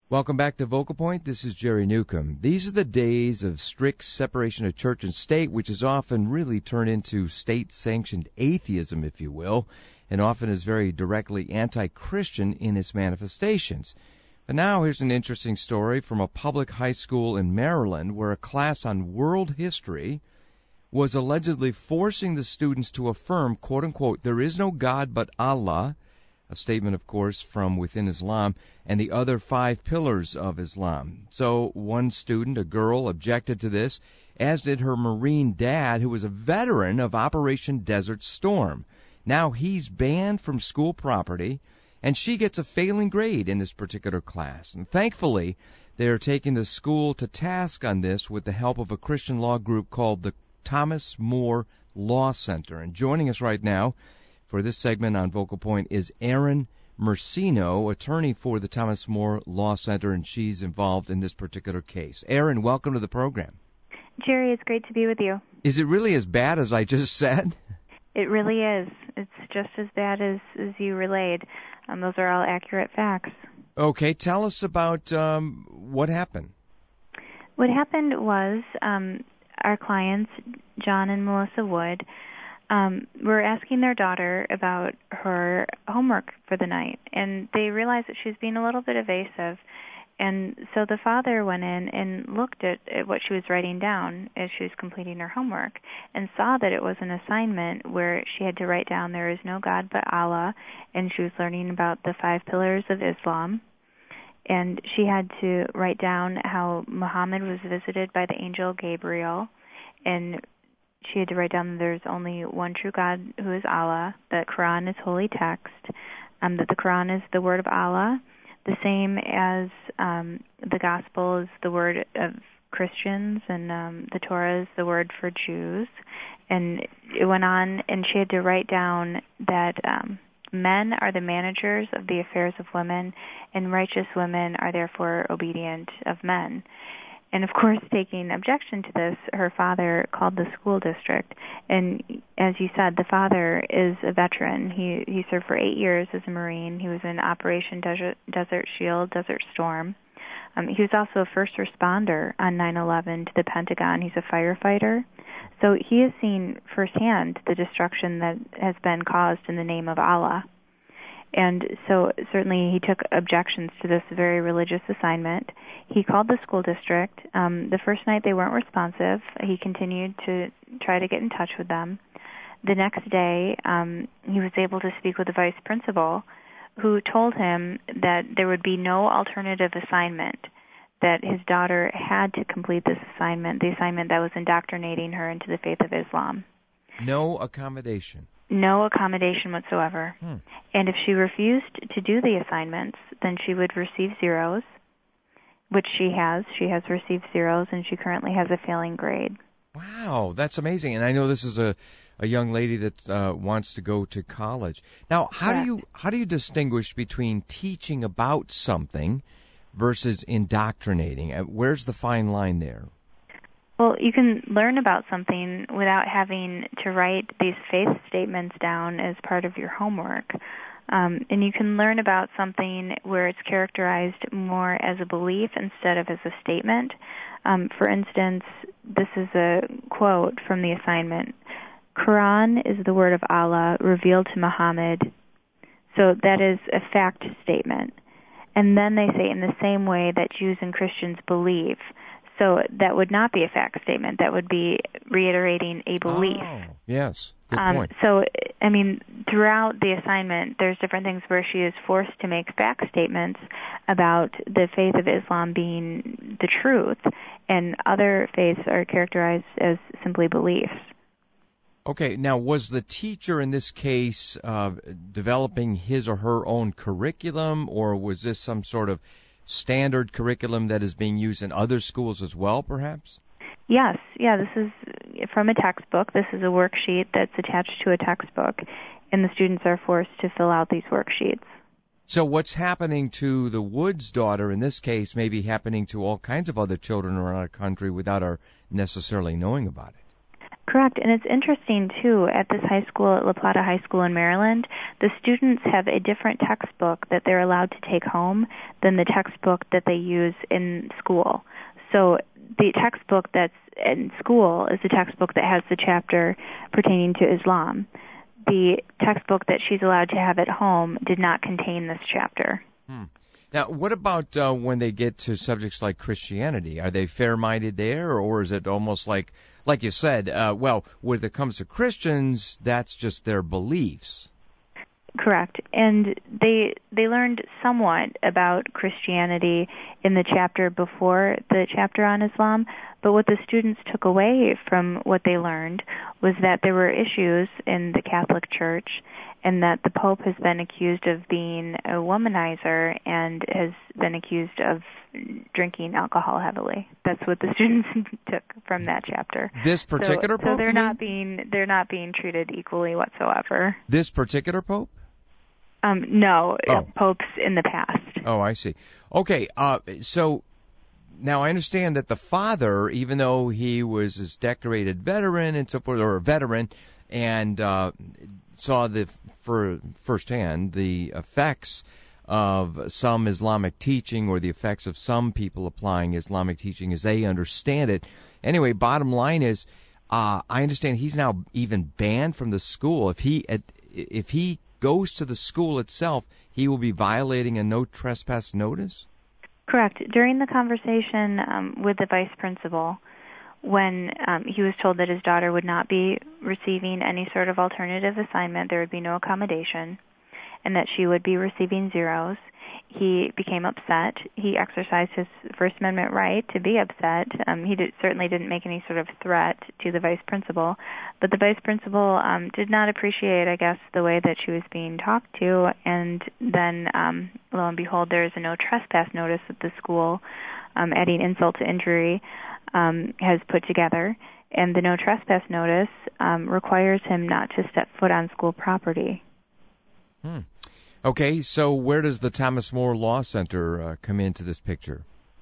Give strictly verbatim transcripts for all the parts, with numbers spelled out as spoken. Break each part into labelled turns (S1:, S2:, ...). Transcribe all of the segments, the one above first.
S1: Welcome back to Vocal Point. This is Jerry Newcomb. These are the days of strict separation of church and state, which is often really turned into state-sanctioned atheism, if you will, and often is very directly anti-Christian in its manifestations. But now here's an interesting story from a public high school in Maryland where a class on world history was allegedly forcing the students to affirm, quote-unquote, there is no God but Allah, a statement, of course, from within Islam, and the other five pillars of Islam. So one student, a girl, objected to this, as did her Marine dad, who was a veteran of Operation Desert Storm. Now he's banned from school property, and she gets a failing grade in this particular class. And thankfully, they are taking the school to task on this with the help of a Christian law group called the Thomas More Law Center. And joining us right now for this segment on Vocal Point is Erin Mersino, attorney for the Thomas More Law Center, and she's involved in this particular case. Erin, welcome to the program.
S2: Jerry, it's great to be with you.
S1: Is it really as bad as I just said?
S2: It really is. It's just as bad as, as you relayed. Um, those are all accurate facts.
S1: Okay, tell us about um, what happened.
S2: What happened was um, our clients, John and Melissa Wood, Um, were asking their daughter about her homework for the night, and they realized that she was being a little bit evasive. And so the father went in and looked at, at what she was writing down as she was completing her homework and saw that it was an assignment where she had to write down there is no God but Allah, and she was learning about the five pillars of Islam. And she had to write down how Muhammad was visited by the angel Gabriel, and she had to write down that there's only one true God who is Allah, that Quran is holy text, um, that the Quran is the word of Allah, the same as um, the Gospel is the word of Christians, and um, the Torah is the word for Jews. And it went on, and she had to write down that um, men are the managers of the affairs of women, and righteous women are therefore obedient of men. And, of course, taking objection to this, her father called the school district. And, as you said, the father is a veteran. He he served for eight years as a Marine. He was in Operation Desert, Desert Shield, Desert Storm. Um, he was also a first responder on nine eleven to the Pentagon. He's a firefighter. So he has seen firsthand the destruction that has been caused in the name of Allah. And so certainly he took objections to this very religious assignment. He called the school district. Um, the first night they weren't responsive. He continued to try to get in touch with them. The next day um, he was able to speak with the vice principal, who told him that there would be no alternative assignment, that his daughter had to complete this assignment, the assignment that was indoctrinating her into the faith of Islam.
S1: No accommodation.
S2: No accommodation whatsoever.
S1: Hmm.
S2: And if she refused to do the assignments, then she would receive zeros, which she has. She has received zeros, and she currently has a failing grade.
S1: Wow, that's amazing. And I know this is a, a young lady that uh, wants to go to college. Now, how
S2: Correct.
S1: do you how do you distinguish between teaching about something versus indoctrinating? Uh, Where's the fine line there?
S2: Well, you can learn about something without having to write these faith statements down as part of your homework. Um, and you can learn about something where it's characterized more as a belief instead of as a statement. Um, for instance, this is a quote from the assignment. Quran is the word of Allah revealed to Muhammad. So that is a fact statement. And then they say in the same way that Jews and Christians believe. So that would not be a fact statement. That would be reiterating a belief.
S1: Oh, yes. Good
S2: um,
S1: point.
S2: So, I mean, throughout the assignment, there's different things where she is forced to make fact statements about the faith of Islam being the truth, and other faiths are characterized as simply beliefs.
S1: Okay, now was the teacher in this case uh, developing his or her own curriculum, or was this some sort of standard curriculum that is being used in other schools as well, perhaps?
S2: Yes, yeah, this is from a textbook. This is a worksheet that's attached to a textbook, and the students are forced to fill out these worksheets.
S1: So what's happening to the Woods daughter in this case may be happening to all kinds of other children around our country without our necessarily knowing about it.
S2: Correct, and it's interesting, too, at this high school, at La Plata High School in Maryland, the students have a different textbook that they're allowed to take home than the textbook that they use in school. So the textbook that's in school is the textbook that has the chapter pertaining to Islam. The textbook that she's allowed to have at home did not contain this chapter.
S1: Hmm. Now, what about uh, when they get to subjects like Christianity? Are they fair-minded there, or is it almost like, like you said, uh, well, when it comes to Christians, that's just their beliefs?
S2: Correct. And they they learned somewhat about Christianity in the chapter before the chapter on Islam, but what the students took away from what they learned was that there were issues in the Catholic Church and that the Pope has been accused of being a womanizer and has been accused of drinking alcohol heavily. That's what the students took from that chapter.
S1: This particular
S2: so,
S1: Pope?
S2: So they're not being they're not being treated equally whatsoever.
S1: This particular Pope?
S2: Um, no,
S1: oh.
S2: popes in the past.
S1: Oh, I see. Okay, uh, so now I understand that the father, even though he was this decorated veteran and so forth, or a veteran, and uh, saw the for firsthand the effects of some Islamic teaching or the effects of some people applying Islamic teaching as they understand it. Anyway, bottom line is, uh, I understand he's now even banned from the school. If he if he goes to the school itself, he will be violating a no trespass notice?
S2: Correct. During the conversation um, with the vice principal, when um, he was told that his daughter would not be receiving any sort of alternative assignment, there would be no accommodation, and that she would be receiving zeros, he became upset. He exercised his First Amendment right to be upset. Um, he did, certainly didn't make any sort of threat to the vice principal, but the vice principal um, did not appreciate, I guess, the way that she was being talked to, and then, um, lo and behold, there is a no trespass notice that the school, um, adding insult to injury, um, has put together, and the no trespass notice um, requires him not to step foot on school property.
S1: Hmm. Okay, so where does the Thomas More Law Center uh, come into this picture?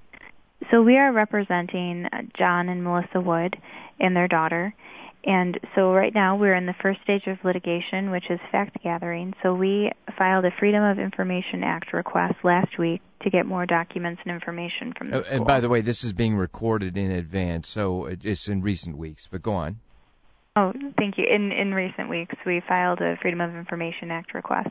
S2: So we are representing John and Melissa Wood and their daughter. And so right now we're in the first stage of litigation, which is fact gathering. So we filed a Freedom of Information Act request last week to get more documents and information from the
S1: uh,
S2: school.
S1: And by the way, this is being recorded in advance, so it's in recent weeks. But go on.
S2: Oh, thank you. In, in recent weeks, we filed a Freedom of Information Act request.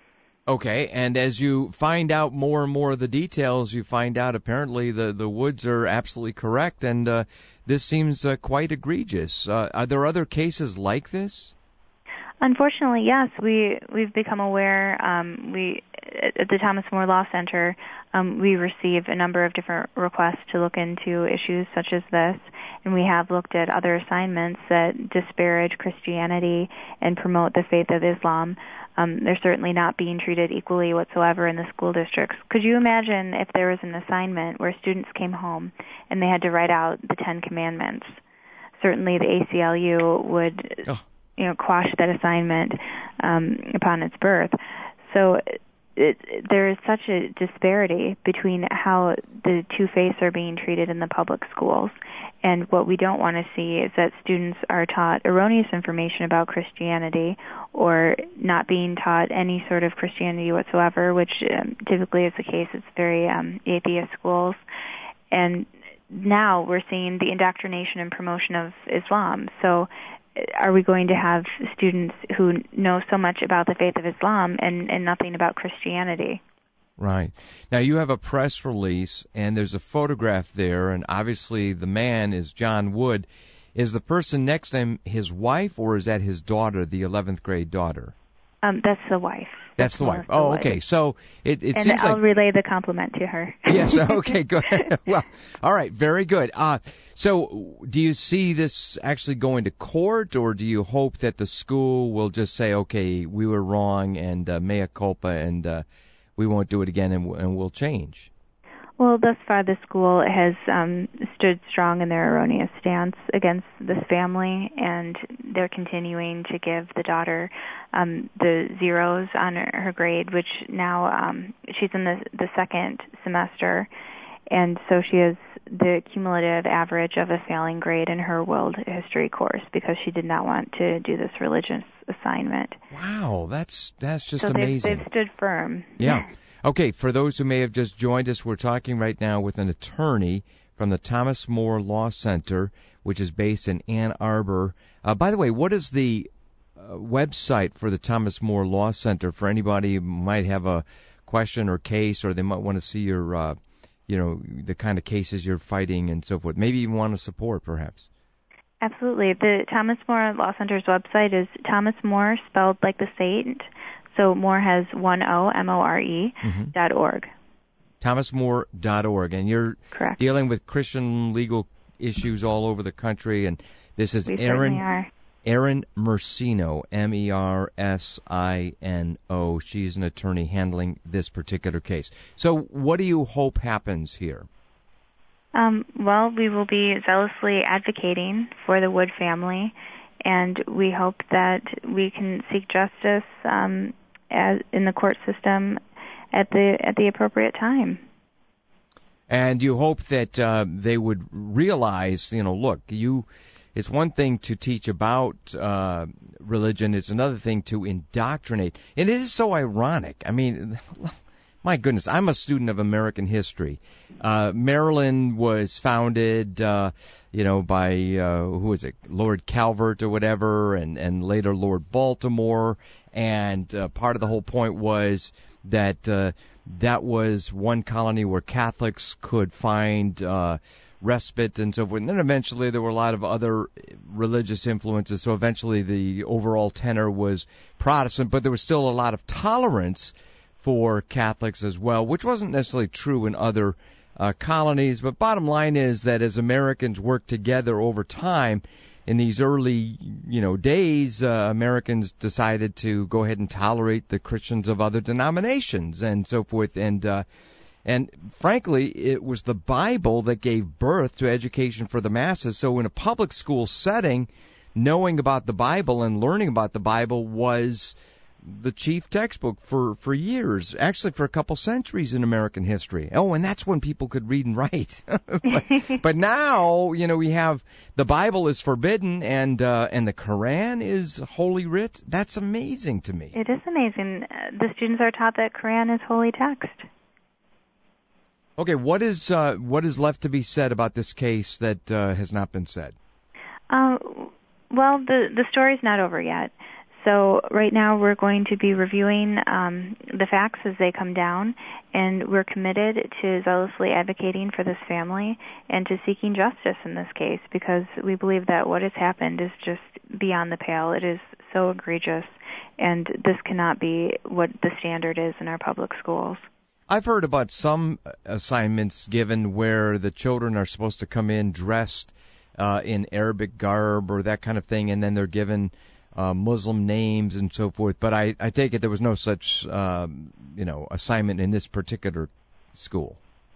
S1: Okay, and as you find out more and more of the details, you find out apparently the, the Woods are absolutely correct, and uh, this seems uh, quite egregious. Uh, are there other cases like this?
S2: Unfortunately, yes. We, we've become aware. Um, we at the Thomas More Law Center, um, we receive a number of different requests to look into issues such as this, and we have looked at other assignments that disparage Christianity and promote the faith of Islam. Um, they're certainly not being treated equally whatsoever in the school districts. Could you imagine if there was an assignment where students came home and they had to write out the Ten Commandments? Certainly the A C L U would oh. you know, quash that assignment um, upon its birth. So it, there is such a disparity between how the two faiths are being treated in the public schools. And what we don't want to see is that students are taught erroneous information about Christianity or not being taught any sort of Christianity whatsoever, which um, typically is the case. It's very um, atheist schools. And now we're seeing the indoctrination and promotion of Islam. So are we going to have students who know so much about the faith of Islam and, and nothing about Christianity?
S1: Right. Now, you have a press release, and there's a photograph there, and obviously the man is John Wood. Is the person next to him his wife, or is that his daughter, the eleventh grade daughter?
S2: Um, that's the wife.
S1: That's, that's the wife. Oh, okay. Wife. So it, it
S2: and
S1: seems
S2: I'll
S1: like...
S2: relay the compliment to her.
S1: Yes, okay, good. Well, all right, very good. Uh, so do you see this actually going to court, or do you hope that the school will just say, okay, we were wrong, and uh, mea culpa, and... Uh, we won't do it again, and, and we'll change?
S2: Well, thus far the school has um, stood strong in their erroneous stance against this family, and they're continuing to give the daughter um, the zeros on her, her grade, which now um, she's in the, the second semester, and so she has the cumulative average of a failing grade in her world history course because she did not want to do this religious assignment.
S1: Wow, that's that's just
S2: so
S1: amazing.
S2: They've, they've stood firm.
S1: Yeah. Okay, for those who may have just joined us, we're talking right now with an attorney from the Thomas More Law Center, which is based in Ann Arbor. Uh, by the way, what is the uh, website for the Thomas More Law Center for anybody who might have a question or case, or they might want to see your, uh, you know, the kind of cases you're fighting and so forth? Maybe even want to support, perhaps.
S2: Absolutely. The Thomas More Law Center's website is Thomas More, spelled like the saint. So More has one O, M O R E, mm-hmm. dot org. thomas more dot org.
S1: And you're
S2: Correct.
S1: dealing with Christian legal issues all over the country. And this is
S2: we
S1: Erin,
S2: are.
S1: Erin Mersino, M E R S I N O. She's an attorney handling this particular case. So what do you hope happens here?
S2: Um, well, we will be zealously advocating for the Wood family, and we hope that we can seek justice um, as in the court system at the at the appropriate time.
S1: And you hope that uh, they would realize, you know, look, you. It's one thing to teach about uh, religion; it's another thing to indoctrinate. And it is so ironic. I mean, my goodness, I'm a student of American history. Uh, Maryland was founded, uh, you know, by uh, who is it, Lord Calvert or whatever, and and later Lord Baltimore. And uh, part of the whole point was that uh, that was one colony where Catholics could find uh, respite and so forth. And then eventually there were a lot of other religious influences. So eventually the overall tenor was Protestant, but there was still a lot of tolerance for Catholics as well, which wasn't necessarily true in other uh, colonies. But bottom line is that as Americans worked together over time, in these early, you know, days, uh, Americans decided to go ahead and tolerate the Christians of other denominations and so forth. And uh, and frankly, it was the Bible that gave birth to education for the masses. So in a public school setting, knowing about the Bible and learning about the Bible was the chief textbook for, for years, actually for a couple centuries in American history. Oh, and that's when people could read and write. but, but now, you know, we have the Bible is forbidden and uh, and the Quran is holy writ. That's amazing to me.
S2: It is amazing. Uh, the students are taught that Quran is holy text.
S1: Okay, what is uh, what is left to be said about this case that uh, has not been said?
S2: Uh, well, the the story's not over yet. So right now we're going to be reviewing um, the facts as they come down, and we're committed to zealously advocating for this family and to seeking justice in this case, because we believe that what has happened is just beyond the pale. It is so egregious, and this cannot be what the standard is in our public schools.
S1: I've heard about some assignments given where the children are supposed to come in dressed uh, in Arabic garb or that kind of thing, and then they're given Uh, Muslim names and so forth, but I, I take it there was no such, um, you know, assignment in this particular school.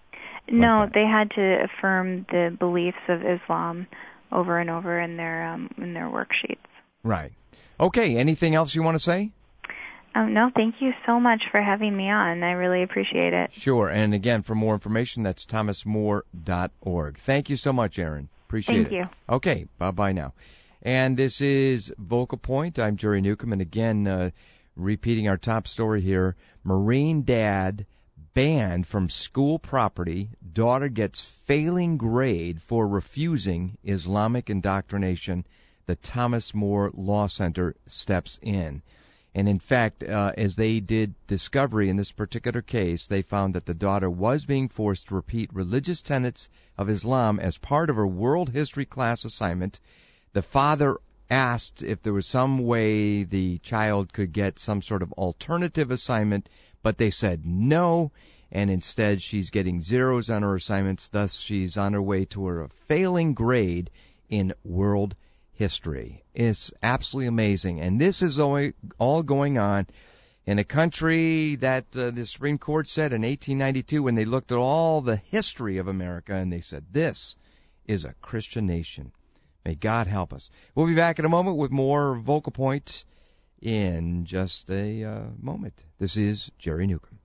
S2: No,
S1: like
S2: they had to affirm the beliefs of Islam over and over in their um, in their worksheets.
S1: Right. Okay. Anything else you want to say?
S2: Um, no, thank you so much for having me on. I really appreciate it.
S1: Sure. And again, for more information, that's thomas more dot org. Thank you so much, Erin. Appreciate
S2: thank
S1: it.
S2: you.
S1: Okay. Bye bye now. And this is Vocal Point. I'm Jerry Newcomb. And again, uh, repeating our top story here, Marine dad banned from school property. Daughter gets failing grade for refusing Islamic indoctrination. The Thomas More Law Center steps in. And in fact, uh, as they did discovery in this particular case, they found that the daughter was being forced to repeat religious tenets of Islam as part of her world history class assignment. The father asked if there was some way the child could get some sort of alternative assignment, but they said no, and instead she's getting zeros on her assignments. Thus, she's on her way to her failing grade in world history. It's absolutely amazing. And this is all going on in a country that uh, the Supreme Court said in eighteen ninety-two when they looked at all the history of America, and they said, this is a Christian nation. May God help us. We'll be back in a moment with more Vocal Point in just a uh, moment. This is Jerry Newcomb.